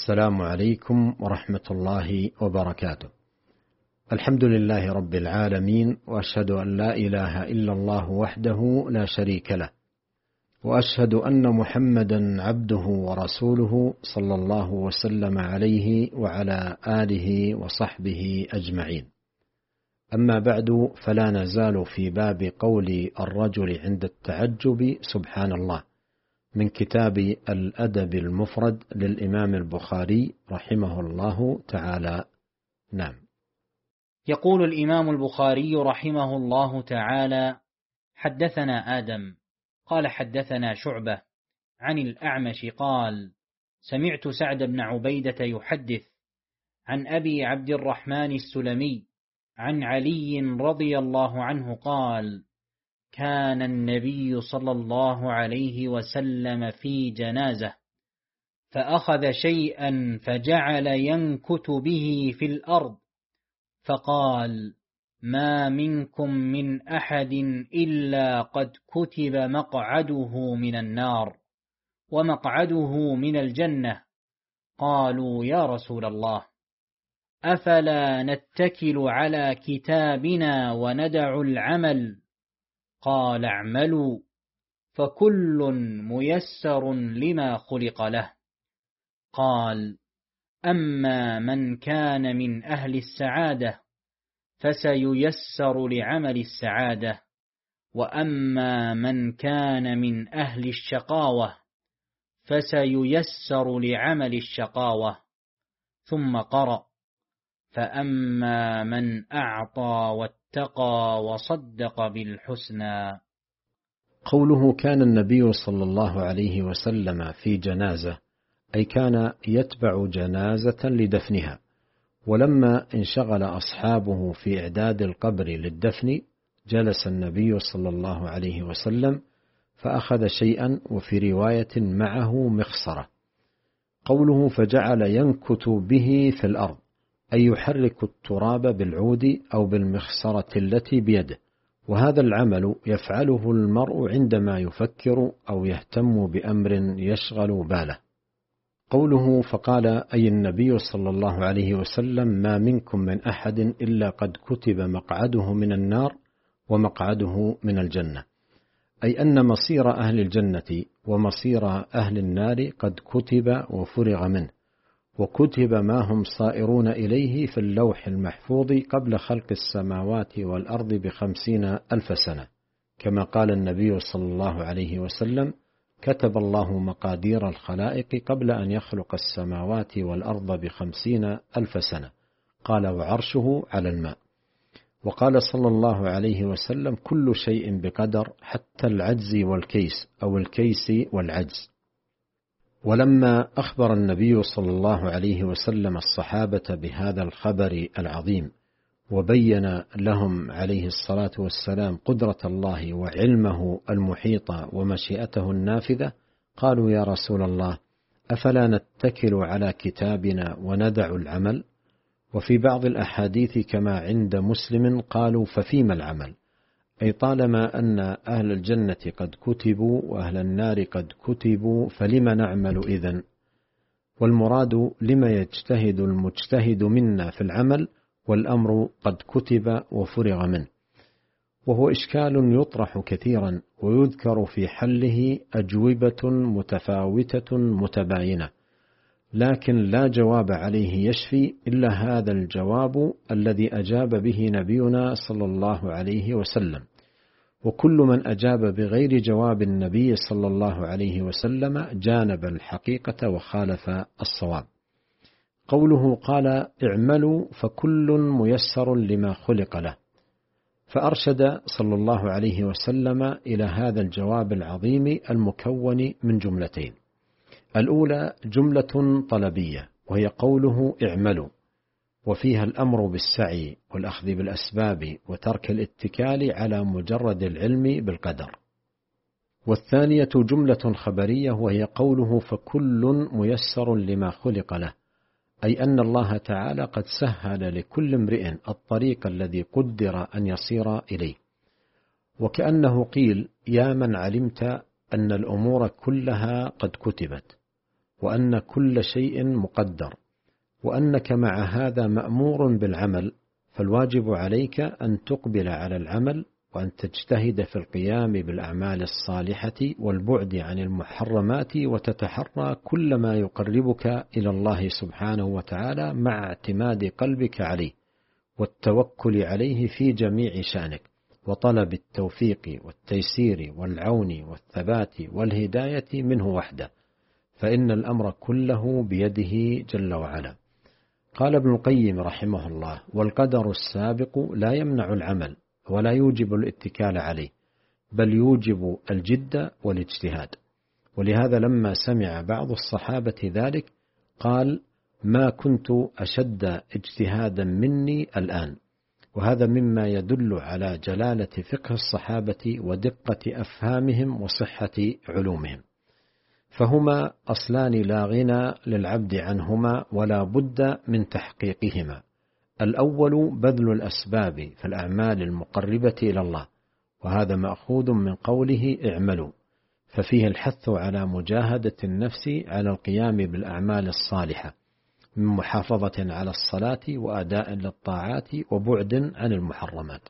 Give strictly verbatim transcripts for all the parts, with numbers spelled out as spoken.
السلام عليكم ورحمة الله وبركاته. الحمد لله رب العالمين، وأشهد أن لا إله إلا الله وحده لا شريك له، وأشهد أن محمدا عبده ورسوله صلى الله وسلم عليه وعلى آله وصحبه أجمعين. أما بعد، فلا نزال في باب قول الرجل عند التعجب سبحان الله من كتاب الأدب المفرد للإمام البخاري رحمه الله تعالى. نعم. يقول الإمام البخاري رحمه الله تعالى: حدثنا آدم قال حدثنا شعبة عن الأعمش قال: سمعت سعد بن عبيدة يحدث عن أبي عبد الرحمن السلمي عن علي رضي الله عنه قال: كان النبي صلى الله عليه وسلم في جنازة فأخذ شيئا فجعل ينكت به في الأرض، فقال: ما منكم من أحد إلا قد كتب مقعده من النار ومقعده من الجنة. قالوا: يا رسول الله، أفلا نتكل على كتابنا وندع العمل؟ قال: اعملوا فكل ميسر لما خلق له. قال: أما من كان من أهل السعادة فسييسر لعمل السعادة، وأما من كان من أهل الشقاوة فسييسر لعمل الشقاوة. ثم قرأ: فأما من أعطى واتقى وصدق بالحسنى. قوله كان النبي صلى الله عليه وسلم في جنازة، أي كان يتبع جنازة لدفنها، ولما انشغل أصحابه في إعداد القبر للدفن جلس النبي صلى الله عليه وسلم فأخذ شيئا، وفي رواية معه مخصرة. قوله فجعل ينكت به في الأرض، أي يحرك التراب بالعود أو بالمخصرة التي بيده، وهذا العمل يفعله المرء عندما يفكر أو يهتم بأمر يشغل باله. قوله فقال، أي النبي صلى الله عليه وسلم: ما منكم من أحد إلا قد كتب مقعده من النار ومقعده من الجنة، أي أن مصير أهل الجنة ومصير أهل النار قد كتب وفرغ منه، وكتب ما هم صائرون إليه في اللوح المحفوظ قبل خلق السماوات والأرض بخمسين ألف سنة، كما قال النبي صلى الله عليه وسلم: كتب الله مقادير الخلائق قبل أن يخلق السماوات والأرض بخمسين ألف سنة. قال: وعرشه على الماء. وقال صلى الله عليه وسلم: كل شيء بقدر حتى العجز والكيس أو الكيس والعجز. ولما أخبر النبي صلى الله عليه وسلم الصحابة بهذا الخبر العظيم، وبين لهم عليه الصلاة والسلام قدرة الله وعلمه المحيط ومشيئته النافذة، قالوا: يا رسول الله، أفلا نتكل على كتابنا وندع العمل؟ وفي بعض الأحاديث كما عند مسلم قالوا: ففيما العمل؟ أي طالما أن أهل الجنة قد كتبوا وأهل النار قد كتبوا فلما نعمل إذن؟ والمراد لما يجتهد المجتهد منا في العمل والأمر قد كتب وفرغ منه. وهو إشكال يطرح كثيرا، ويذكر في حله أجوبة متفاوتة متباينة، لكن لا جواب عليه يشفي إلا هذا الجواب الذي أجاب به نبينا صلى الله عليه وسلم. وكل من أجاب بغير جواب النبي صلى الله عليه وسلم جانب الحقيقة وخالف الصواب. قوله قال: اعملوا فكل ميسر لما خلق له، فأرشد صلى الله عليه وسلم إلى هذا الجواب العظيم المكون من جملتين. الأولى جملة طلبية، وهي قوله اعملوا، وفيها الأمر بالسعي والأخذ بالأسباب وترك الاتكال على مجرد العلم بالقدر. والثانية جملة خبرية، وهي قوله فكل ميسر لما خلق له، أي أن الله تعالى قد سهل لكل امرئ الطريق الذي قدر أن يصير إليه. وكأنه قيل: يا من علمت أن الأمور كلها قد كتبت، وأن كل شيء مقدر، وأنك مع هذا مأمور بالعمل، فالواجب عليك أن تقبل على العمل وأن تجتهد في القيام بالأعمال الصالحة والبعد عن المحرمات، وتتحرى كل ما يقربك إلى الله سبحانه وتعالى مع اعتماد قلبك عليه والتوكل عليه في جميع شأنك، وطلب التوفيق والتيسير والعون والثبات والهداية منه وحده، فإن الأمر كله بيده جل وعلا. قال ابن القيم رحمه الله: والقدر السابق لا يمنع العمل ولا يوجب الاتكال عليه، بل يوجب الجد والاجتهاد. ولهذا لما سمع بعض الصحابة ذلك قال: ما كنت أشد اجتهادا مني الآن. وهذا مما يدل على جلالة فقه الصحابة ودقة أفهامهم وصحة علومهم، فهما أصلان لا غنى للعبد عنهما ولا بد من تحقيقهما. الأول بذل الأسباب في الأعمال المقربة إلى الله، وهذا مأخوذ من قوله اعملوا، ففيه الحث على مجاهدة النفس على القيام بالأعمال الصالحة من محافظة على الصلاة وأداء للطاعات وبعد عن المحرمات.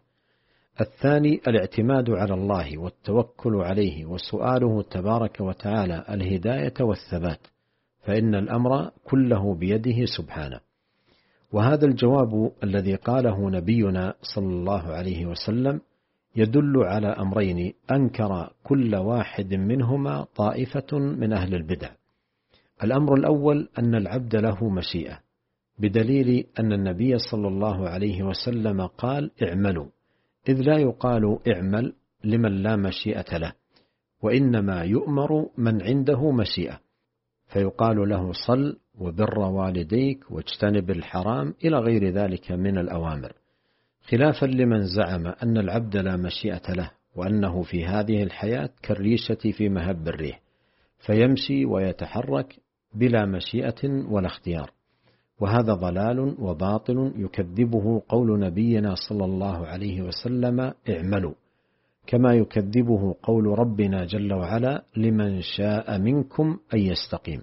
الثاني الاعتماد على الله والتوكل عليه وسؤاله تبارك وتعالى الهداية والثبات، فإن الأمر كله بيده سبحانه. وهذا الجواب الذي قاله نبينا صلى الله عليه وسلم يدل على أمرين أنكر كل واحد منهما طائفة من أهل البدع. الأمر الأول أن العبد له مشيئة، بدليل أن النبي صلى الله عليه وسلم قال اعملوا، إذ لا يقال اعمل لمن لا مشيئة له، وإنما يؤمر من عنده مشيئة، فيقال له صل وبر والديك واجتنب الحرام إلى غير ذلك من الأوامر، خلافا لمن زعم أن العبد لا مشيئة له، وأنه في هذه الحياة كالريشة في مهب الريح، فيمشي ويتحرك بلا مشيئة ولا اختيار. وهذا ضلال وباطل يكذبه قول نبينا صلى الله عليه وسلم اعملوا، كما يكذبه قول ربنا جل وعلا لمن شاء منكم أن يستقيم،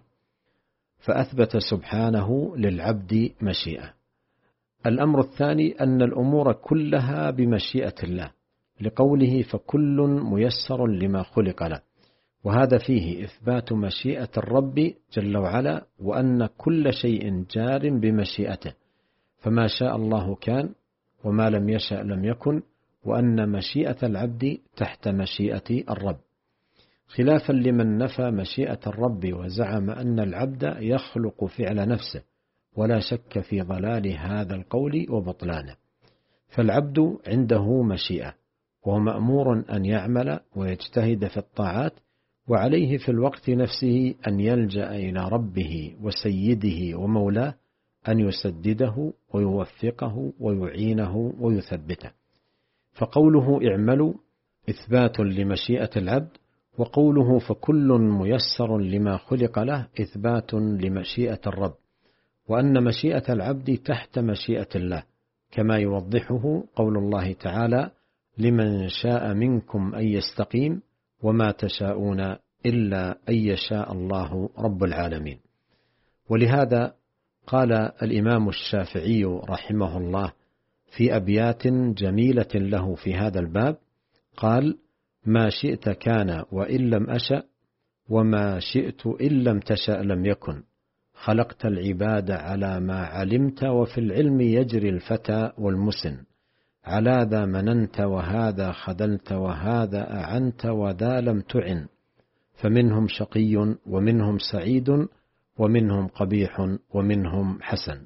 فأثبت سبحانه للعبد مشيئة. الأمر الثاني أن الأمور كلها بمشيئة الله، لقوله فكل ميسر لما خلق له، وهذا فيه إثبات مشيئة الرب جل وعلا، وأن كل شيء جار بمشيئته، فما شاء الله كان وما لم يشأ لم يكن، وأن مشيئة العبد تحت مشيئة الرب، خلافا لمن نفى مشيئة الرب وزعم أن العبد يخلق فعل نفسه، ولا شك في ضلال هذا القول وبطلانه. فالعبد عنده مشيئة، وهو مأمور أن يعمل ويجتهد في الطاعات، وعليه في الوقت نفسه أن يلجأ إلى ربه وسيده ومولاه أن يسدده ويوفقه ويعينه ويثبته. فقوله اعملوا إثبات لمشيئة العبد، وقوله فكل ميسر لما خلق له إثبات لمشيئة الرب، وأن مشيئة العبد تحت مشيئة الله، كما يوضحه قول الله تعالى لمن شاء منكم أن يستقيم وما تشاءون إلا أن يشاء الله رب العالمين. ولهذا قال الإمام الشافعي رحمه الله في أبيات جميلة له في هذا الباب، قال ما شئت كان وإن لم أشأ، وما شئت إن لم تشأ لم يكن، خلقت العباد على ما علمت، وفي العلم يجري الفتى والمسن، على ذا مننت وهذا خذلت، وهذا أعنت وذا لم تعن، فمنهم شقي ومنهم سعيد، ومنهم قبيح ومنهم حسن.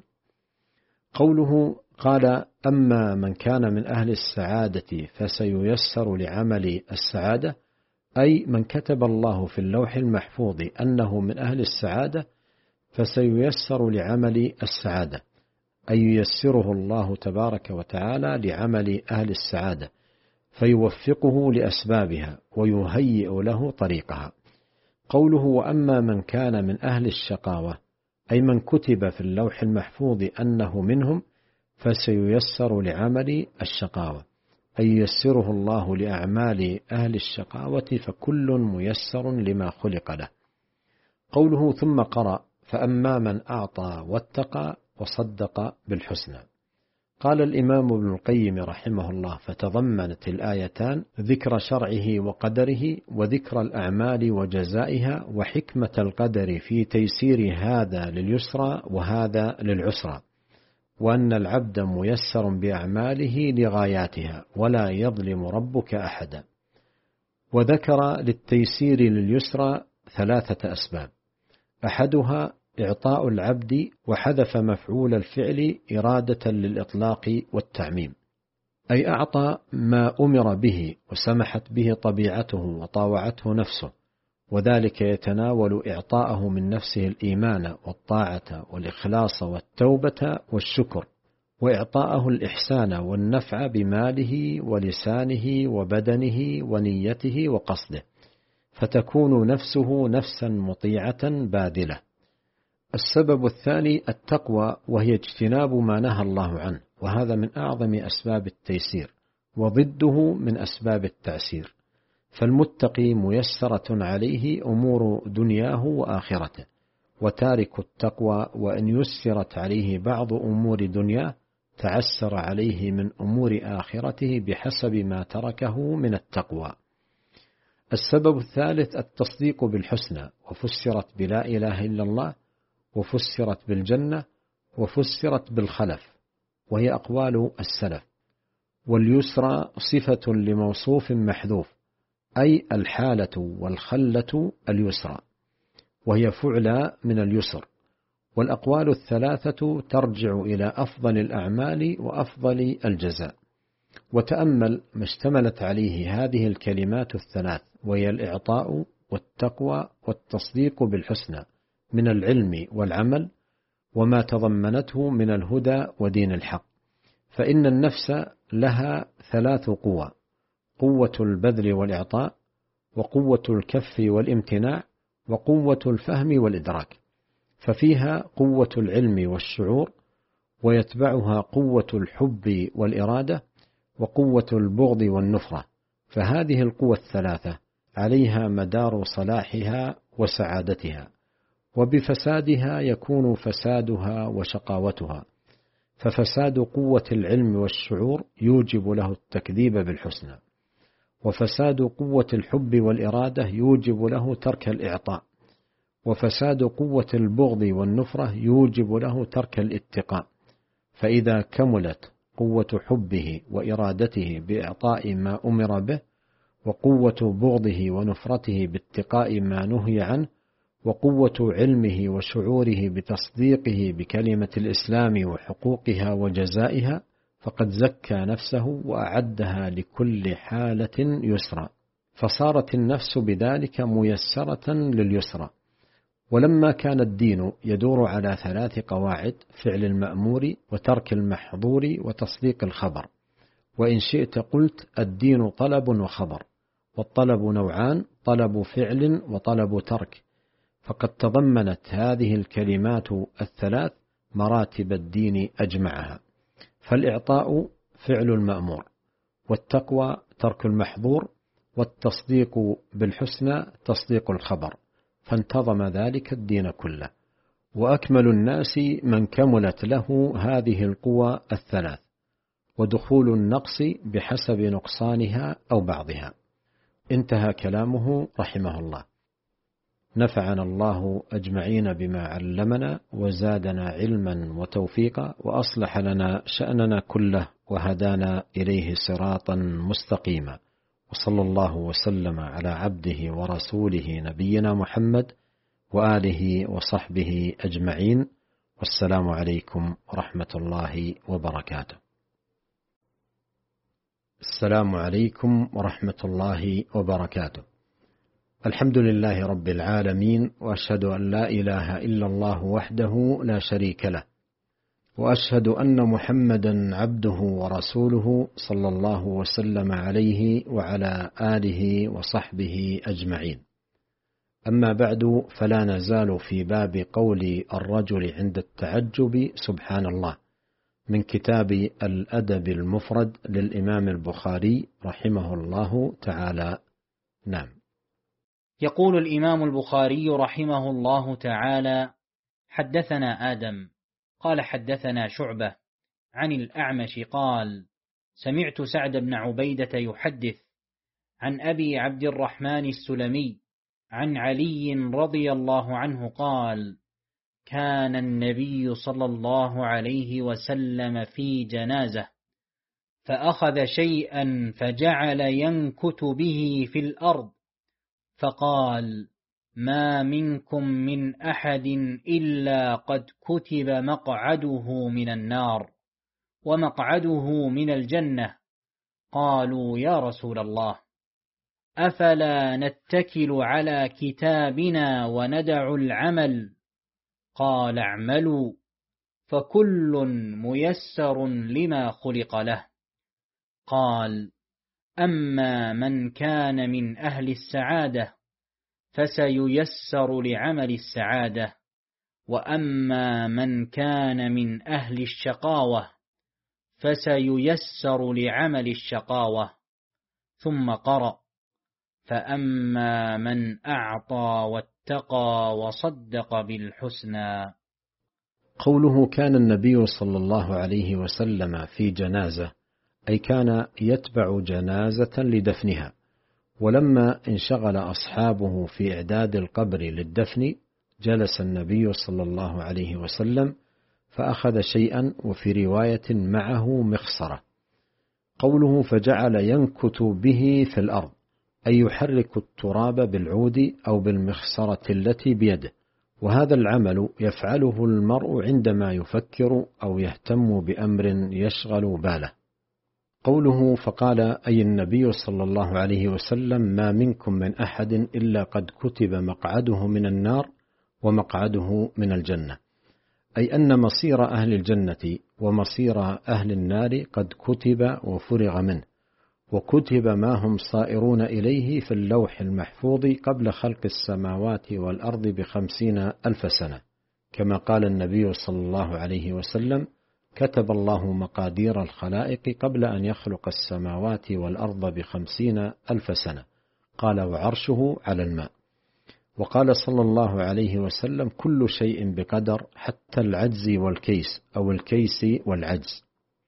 قوله قال أما من كان من أهل السعادة فسييسر لعمل السعادة، أي من كتب الله في اللوح المحفوظ أنه من أهل السعادة فسييسر لعمل السعادة، أي ييسره الله تبارك وتعالى لعمل أهل السعادة، فيوفقه لأسبابها ويهيئ له طريقها. قوله وأما من كان من أهل الشقاوة، أي من كتب في اللوح المحفوظ أنه منهم، فسييسر لعمل الشقاوة، أي ييسره الله لأعمال أهل الشقاوة، فكل ميسر لما خلق له. قوله ثم قرأ فأما من أعطى واتقى وصدق بالحسنى. قال الإمام ابن القيم رحمه الله: فتضمنت الآيتان ذكر شرعه وقدره وذكر الأعمال وجزائها وحكمة القدر في تيسير هذا لليسرى وهذا للعسرى، وأن العبد ميسر بأعماله لغاياتها ولا يظلم ربك أحدا. وذكر للتيسير لليسرى ثلاثة أسباب: أحدها إعطاء العبد، وحذف مفعول الفعل إرادة للإطلاق والتعميم، أي أعطى ما أمر به وسمحت به طبيعته وطاوعته نفسه، وذلك يتناول إعطاءه من نفسه الإيمان والطاعة والإخلاص والتوبة والشكر، وإعطاءه الإحسان والنفع بماله ولسانه وبدنه ونيته وقصده، فتكون نفسه نفسا مطيعة باذلة. السبب الثاني التقوى، وهي اجتناب ما نهى الله عنه، وهذا من أعظم أسباب التيسير وضده من أسباب التعسير، فالمتقي ميسرة عليه أمور دنياه وآخرته، وتارك التقوى وإن يسرت عليه بعض أمور دنياه تعسر عليه من أمور آخرته بحسب ما تركه من التقوى. السبب الثالث التصديق بالحسنى، وفسرت بلا إله إلا الله، وفسرت بالجنة، وفسرت بالخلف، وهي أقوال السلف. واليسرى صفة لموصوف محذوف، أي الحالة والخلة اليسرى، وهي فعلى من اليسر. والأقوال الثلاثة ترجع إلى أفضل الأعمال وأفضل الجزاء. وتأمل ما اشتملت عليه هذه الكلمات الثلاث، وهي الإعطاء والتقوى والتصديق بالحسنى من العلم والعمل، وما تضمنته من الهدى ودين الحق. فإن النفس لها ثلاث قوى: قوة البذل والإعطاء، وقوة الكف والامتناع، وقوة الفهم والإدراك. ففيها قوة العلم والشعور، ويتبعها قوة الحب والإرادة، وقوة البغض والنفرة. فهذه القوى الثلاثة عليها مدار صلاحها وسعادتها، وبفسادها يكون فسادها وشقاوتها. ففساد قوة العلم والشعور يوجب له التكذيب بالحسنى، وفساد قوة الحب والإرادة يوجب له ترك الإعطاء، وفساد قوة البغض والنفرة يوجب له ترك الاتقاء. فإذا كملت قوة حبه وإرادته بإعطاء ما أمر به، وقوة بغضه ونفرته باتقاء ما نهي عنه، وقوة علمه وشعوره بتصديقه بكلمة الإسلام وحقوقها وجزائها، فقد زكى نفسه وأعدها لكل حالة يسرى، فصارت النفس بذلك ميسرة لليسرى. ولما كان الدين يدور على ثلاث قواعد: فعل المأمور، وترك المحظور، وتصديق الخبر، وإن شئت قلت الدين طلب وخبر، والطلب نوعان: طلب فعل وطلب ترك. فقد تضمنت هذه الكلمات الثلاث مراتب الدين أجمعها. فالإعطاء فعل المأمور، والتقوى ترك المحظور، والتصديق بالحسنى تصديق الخبر، فانتظم ذلك الدين كله. وأكمل الناس من كملت له هذه القوى الثلاث، ودخول النقص بحسب نقصانها أو بعضها. انتهى كلامه رحمه الله. نفعنا الله أجمعين بما علمنا، وزادنا علما وتوفيقا، وأصلح لنا شأننا كله، وهدانا إليه صراطا مستقيما. وصلى الله وسلم على عبده ورسوله نبينا محمد وآله وصحبه أجمعين، والسلام عليكم ورحمة الله وبركاته. السلام عليكم ورحمة الله وبركاته. الحمد لله رب العالمين، وأشهد أن لا إله إلا الله وحده لا شريك له، وأشهد أن محمدا عبده ورسوله صلى الله وسلم عليه وعلى آله وصحبه أجمعين. أما بعد، فلا نزال في باب قول الرجل عند التعجب سبحان الله، من كتاب الأدب المفرد للإمام البخاري رحمه الله تعالى. نعم. يقول الإمام البخاري رحمه الله تعالى: حدثنا آدم قال حدثنا شعبة عن الأعمش قال: سمعت سعد بن عبيدة يحدث عن أبي عبد الرحمن السلمي عن علي رضي الله عنه قال: كان النبي صلى الله عليه وسلم في جنازة فأخذ شيئا فجعل ينكت به في الأرض فقال: ما منكم من أحد إلا قد كتب مقعده من النار ومقعده من الجنة. قالوا: يا رسول الله، أفلا نتكل على كتابنا وندع العمل؟ قال: اعملوا فكل ميسر لما خلق له. قال: أما من كان من أهل السعادة فسييسر لعمل السعادة، وأما من كان من أهل الشقاوة فسييسر لعمل الشقاوة. ثم قرأ: فأما من أعطى واتقى وصدق بالحسنى. قوله كان النبي صلى الله عليه وسلم في جنازة، أي كان يتبع جنازة لدفنها، ولما انشغل أصحابه في إعداد القبر للدفن جلس النبي صلى الله عليه وسلم فأخذ شيئا، وفي رواية معه مخصرة. قوله فجعل ينكت به في الأرض، أي يحرك التراب بالعود أو بالمخصرة التي بيده، وهذا العمل يفعله المرء عندما يفكر أو يهتم بأمر يشغل باله. قوله فقال، أي النبي صلى الله عليه وسلم: ما منكم من أحد إلا قد كتب مقعده من النار ومقعده من الجنة، أي أن مصير أهل الجنة ومصير أهل النار قد كتب وفرغ منه، وكتب ما هم صائرون إليه في اللوح المحفوظ قبل خلق السماوات والأرض بخمسين ألف سنة، كما قال النبي صلى الله عليه وسلم: كتب الله مقادير الخلائق قبل أن يخلق السماوات والأرض بخمسين ألف سنة. قال: وعرشه على الماء. وقال صلى الله عليه وسلم: كل شيء بقدر حتى العجز والكيس أو الكيس والعجز.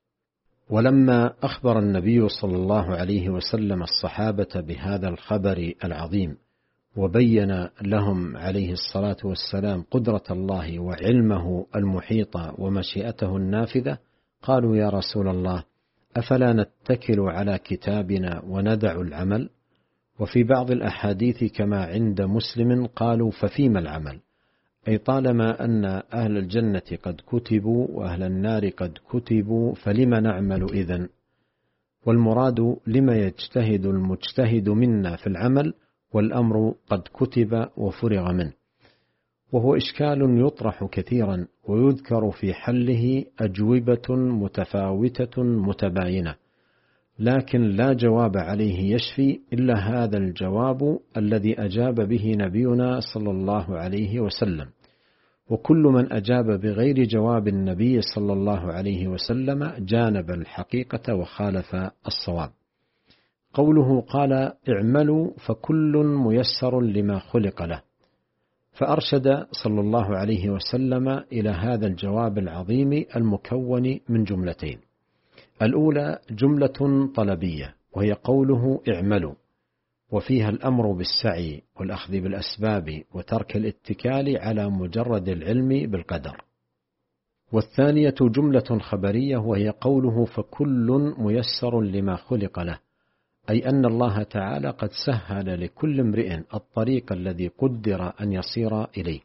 ولما أخبر النبي صلى الله عليه وسلم الصحابة بهذا الخبر العظيم وبين لهم عليه الصلاة والسلام قدرة الله وعلمه المحيط ومشيئته النافذة، قالوا: يا رسول الله، أفلا نتكل على كتابنا وندع العمل؟ وفي بعض الأحاديث كما عند مسلم قالوا: ففيما العمل؟ أي طالما أن أهل الجنة قد كتبوا وأهل النار قد كتبوا فلما نعمل إذن؟ والمراد لما يجتهد المجتهد منا في العمل والأمر قد كتب وفرغ منه. وهو إشكال يطرح كثيرا ويذكر في حله أجوبة متفاوتة متباينة، لكن لا جواب عليه يشفي إلا هذا الجواب الذي أجاب به نبينا صلى الله عليه وسلم. وكل من أجاب بغير جواب النبي صلى الله عليه وسلم جانب الحقيقة وخالف الصواب. قوله قال: اعملوا فكل ميسر لما خلق له، فأرشد صلى الله عليه وسلم إلى هذا الجواب العظيم المكون من جملتين. الأولى جملة طلبية، وهي قوله اعملوا، وفيها الأمر بالسعي والأخذ بالأسباب وترك الاتكال على مجرد العلم بالقدر. والثانية جملة خبرية، وهي قوله فكل ميسر لما خلق له، أي أن الله تعالى قد سهل لكل امرئ الطريق الذي قدر أن يصير إليه.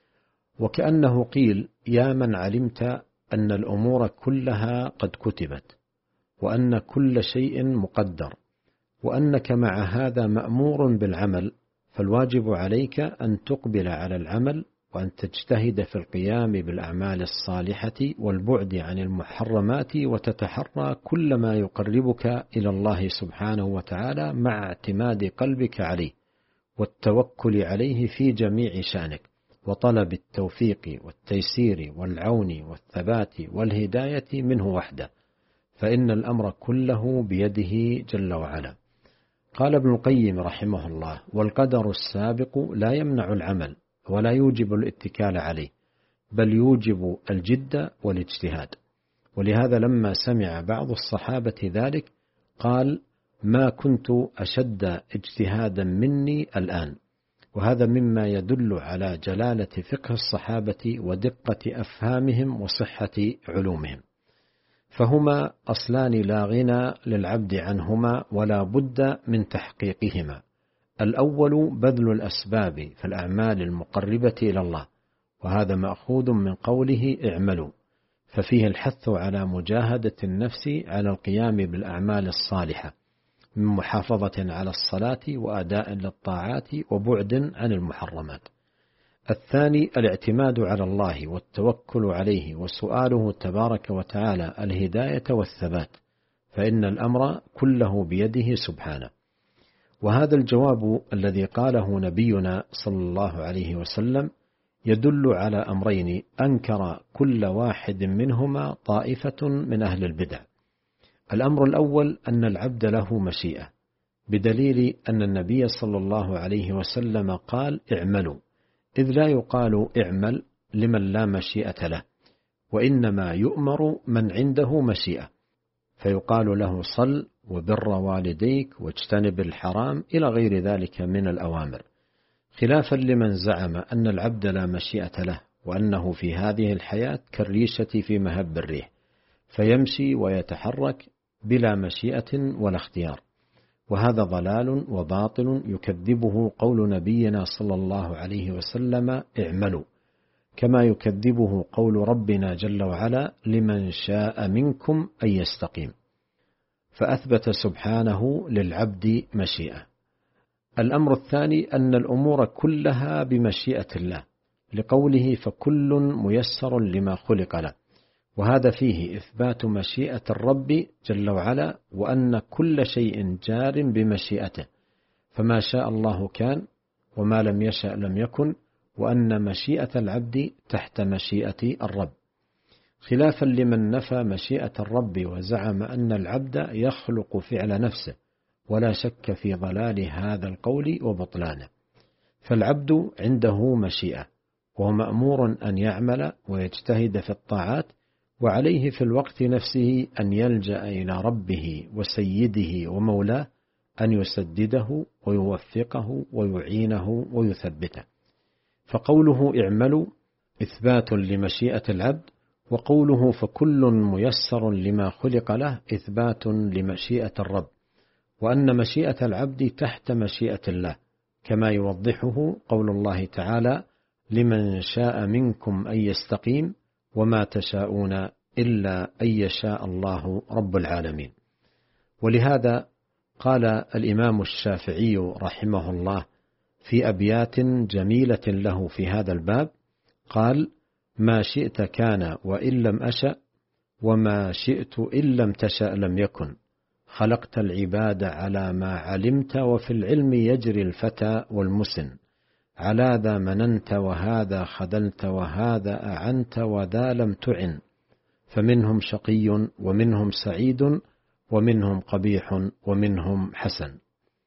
وكأنه قيل: يا من علمت أن الأمور كلها قد كتبت، وأن كل شيء مقدر، وأنك مع هذا مأمور بالعمل، فالواجب عليك أن تقبل على العمل وأن تجتهد في القيام بالأعمال الصالحة والبعد عن المحرمات، وتتحرى كل ما يقربك إلى الله سبحانه وتعالى مع اعتماد قلبك عليه والتوكل عليه في جميع شأنك، وطلب التوفيق والتيسير والعون والثبات والهداية منه وحده، فإن الأمر كله بيده جل وعلا. قال ابن القيم رحمه الله: والقدر السابق لا يمنع العمل ولا يوجب الاتكال عليه، بل يوجب الجد والاجتهاد. ولهذا لما سمع بعض الصحابة ذلك قال: ما كنت أشد اجتهادا مني الآن. وهذا مما يدل على جلالة فقه الصحابة ودقة أفهامهم وصحة علومهم، فهما أصلان لا غنى للعبد عنهما ولا بد من تحقيقهما. الأول بذل الأسباب في الأعمال المقربة إلى الله، وهذا مأخوذ من قوله اعملوا، ففيه الحث على مجاهدة النفس على القيام بالأعمال الصالحة من محافظة على الصلاة وأداء للطاعات وبعد عن المحرمات. الثاني الاعتماد على الله والتوكل عليه وسؤاله تبارك وتعالى الهداية والثبات، فإن الأمر كله بيده سبحانه. وهذا الجواب الذي قاله نبينا صلى الله عليه وسلم يدل على أمرين أنكر كل واحد منهما طائفة من أهل البدع. الأمر الأول أن العبد له مشيئة، بدليل أن النبي صلى الله عليه وسلم قال اعملوا، إذ لا يقال اعمل لمن لا مشيئة له، وإنما يؤمر من عنده مشيئة، فيقال له صل وبر والديك واجتنب الحرام إلى غير ذلك من الأوامر، خلافا لمن زعم أن العبد لا مشيئة له، وأنه في هذه الحياة كالريشة في مهب الريح، فيمشي ويتحرك بلا مشيئة ولا اختيار. وهذا ضلال وباطل يكذبه قول نبينا صلى الله عليه وسلم اعملوا، كما يكذبه قول ربنا جل وعلا لمن شاء منكم أن يستقيم، فأثبت سبحانه للعبد مشيئة. الأمر الثاني أن الأمور كلها بمشيئة الله، لقوله فكل ميسر لما خلق له، وهذا فيه إثبات مشيئة الرب جل وعلا، وأن كل شيء جار بمشيئته، فما شاء الله كان وما لم يشأ لم يكن، وأن مشيئة العبد تحت مشيئة الرب، خلافا لمن نفى مشيئة الرب وزعم أن العبد يخلق فعل نفسه، ولا شك في ضلال هذا القول وبطلانه. فالعبد عنده مشيئة، وهو مأمور أن يعمل ويجتهد في الطاعات، وعليه في الوقت نفسه أن يلجأ إلى ربه وسيده ومولاه أن يسدده ويوفقه ويعينه ويثبته. فقوله اعملوا إثبات لمشيئة العبد، وقوله فكل ميسر لما خلق له إثبات لمشيئة الرب، وأن مشيئة العبد تحت مشيئة الله، كما يوضحه قول الله تعالى لمن شاء منكم أن يستقيم وما تشاءون إلا أن يشاء الله رب العالمين. ولهذا قال الإمام الشافعي رحمه الله في أبيات جميلة له في هذا الباب، قال ما شئت كان وإن لم أشأ، وما شئت إن لم تشأ لم يكن، خلقت العباد على ما علمت، وفي العلم يجري الفتى والمسن، على ذا مننت وهذا خذلت، وهذا أعنت وذا لم تعن، فمنهم شقي ومنهم سعيد، ومنهم قبيح ومنهم حسن.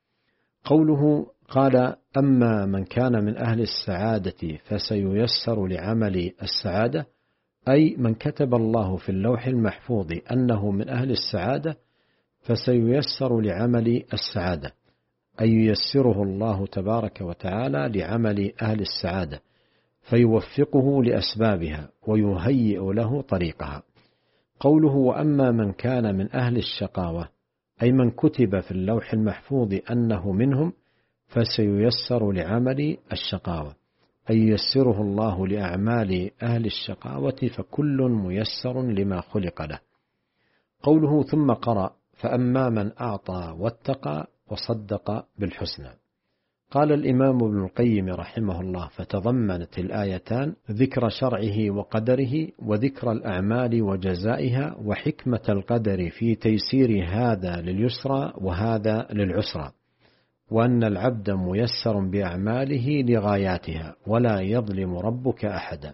قوله قال أما من كان من أهل السعادة فسييسر لعمل السعادة، أي من كتب الله في اللوح المحفوظ أنه من أهل السعادة فسييسر لعمل السعادة، أي ييسره الله تبارك وتعالى لعمل أهل السعادة، فيوفقه لأسبابها ويهيئ له طريقها. قوله وأما من كان من أهل الشقاوة، أي من كتب في اللوح المحفوظ أنه منهم فسييسر لعمل الشقاوة، أي ييسره الله لأعمال أهل الشقاوة، فكل ميسر لما خلق له. قوله ثم قرأ فأما من أعطى واتقى وصدق بالحسنى. قال الإمام ابن القيم رحمه الله فتضمنت الآيتان ذكر شرعه وقدره، وذكر الأعمال وجزائها، وحكمة القدر في تيسير هذا لليسرى وهذا للعسرى، وأن العبد ميسر بأعماله لغاياتها ولا يظلم ربك أحدا.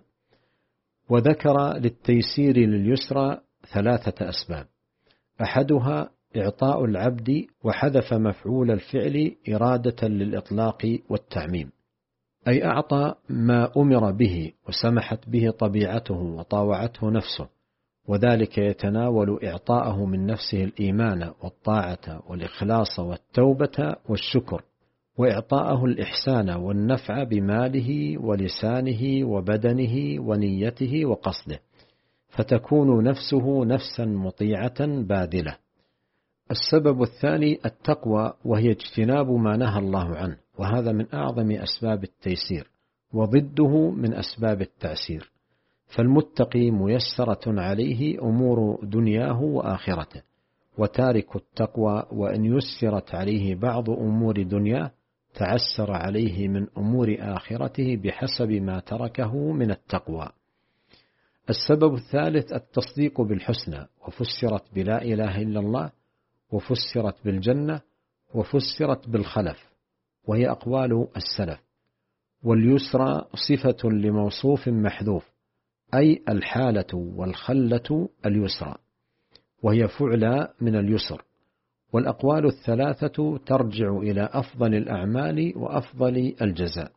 وذكر للتيسير لليسرى ثلاثة أسباب، أحدها إعطاء العبد، وحذف مفعول الفعل إرادة للإطلاق والتعميم، أي أعطى ما أمر به وسمحت به طبيعته وطاوعته نفسه، وذلك يتناول إعطاءه من نفسه الإيمان والطاعة والإخلاص والتوبة والشكر، وإعطاءه الإحسان والنفع بماله ولسانه وبدنه ونيته وقصده، فتكون نفسه نفسا مطيعة باذلة. السبب الثاني التقوى، وهي اجتناب ما نهى الله عنه، وهذا من أعظم أسباب التيسير وضده من أسباب التعسير، فالمتقي ميسرة عليه أمور دنياه وآخرته، وتارك التقوى وإن يسرت عليه بعض أمور دنياه تعسر عليه من أمور آخرته بحسب ما تركه من التقوى. السبب الثالث التصديق بالحسنى، وفسرت بلا إله إلا الله، وفسرت بالجنة، وفسرت بالخلف، وهي أقوال السلف. واليسرى صفة لموصوف محذوف، أي الحالة والخلة اليسرى، وهي فعلى من اليسر. والأقوال الثلاثة ترجع إلى أفضل الأعمال وأفضل الجزاء.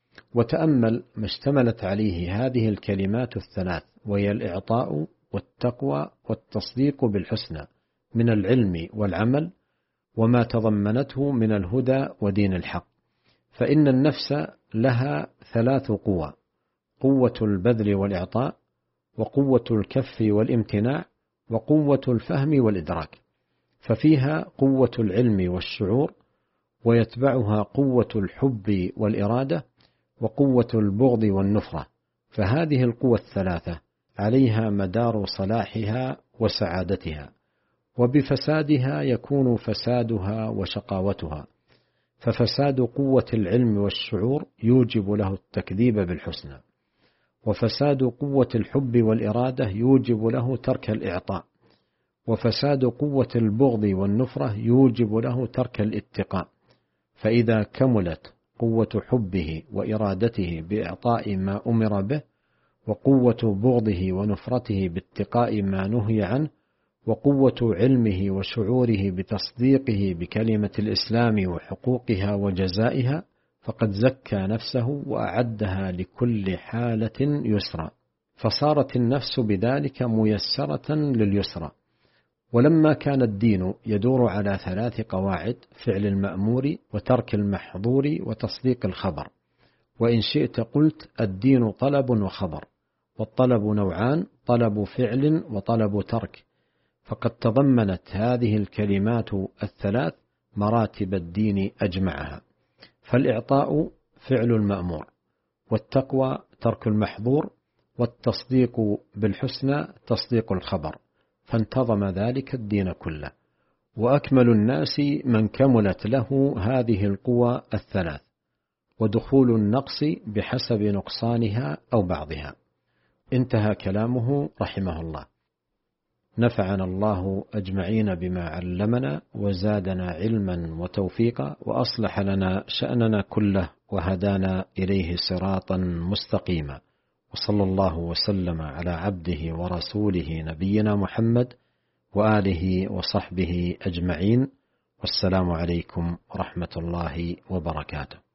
وتأمل ما اشتملت عليه هذه الكلمات الثلاث، وهي الإعطاء والتقوى والتصديق بالحسنى من العلم والعمل، وما تضمنته من الهدى ودين الحق. فإن النفس لها ثلاث قوى: قوة البذل والإعطاء، وقوة الكف والامتناع، وقوة الفهم والإدراك. ففيها قوة العلم والشعور، ويتبعها قوة الحب والإرادة، وقوة البغض والنفرة. فهذه القوى الثلاثة عليها مدار صلاحها وسعادتها، وبفسادها يكون فسادها وشقاوتها. ففساد قوة العلم والشعور يوجب له التكذيب بالحسنى، وفساد قوة الحب والإرادة يوجب له ترك الإعطاء، وفساد قوة البغض والنفرة يوجب له ترك الاتقاء. فإذا كملت قوة حبه وإرادته بإعطاء ما أمر به، وقوة بغضه ونفرته باتقاء ما نهي عنه، وقوة علمه وشعوره بتصديقه بكلمة الإسلام وحقوقها وجزائها، فقد زكى نفسه وأعدها لكل حالة يسرى، فصارت النفس بذلك ميسرة لليسرى. ولما كان الدين يدور على ثلاث قواعد: فعل المأمور، وترك المحظور، وتصديق الخبر. وإن شئت قلت الدين طلب وخبر، والطلب نوعان: طلب فعل وطلب ترك. فقد تضمنت هذه الكلمات الثلاث مراتب الدين أجمعها. فالإعطاء فعل المأمور، والتقوى ترك المحظور، والتصديق بالحسنى تصديق الخبر، فانتظم ذلك الدين كله. وأكمل الناس من كملت له هذه القوى الثلاث، ودخول النقص بحسب نقصانها أو بعضها. انتهى كلامه رحمه الله. نفعنا الله أجمعين بما علمنا، وزادنا علما وتوفيقا، وأصلح لنا شأننا كله، وهدانا إليه صراطا مستقيما. وصلى الله وسلم على عبده ورسوله نبينا محمد وآله وصحبه أجمعين، والسلام عليكم ورحمة الله وبركاته.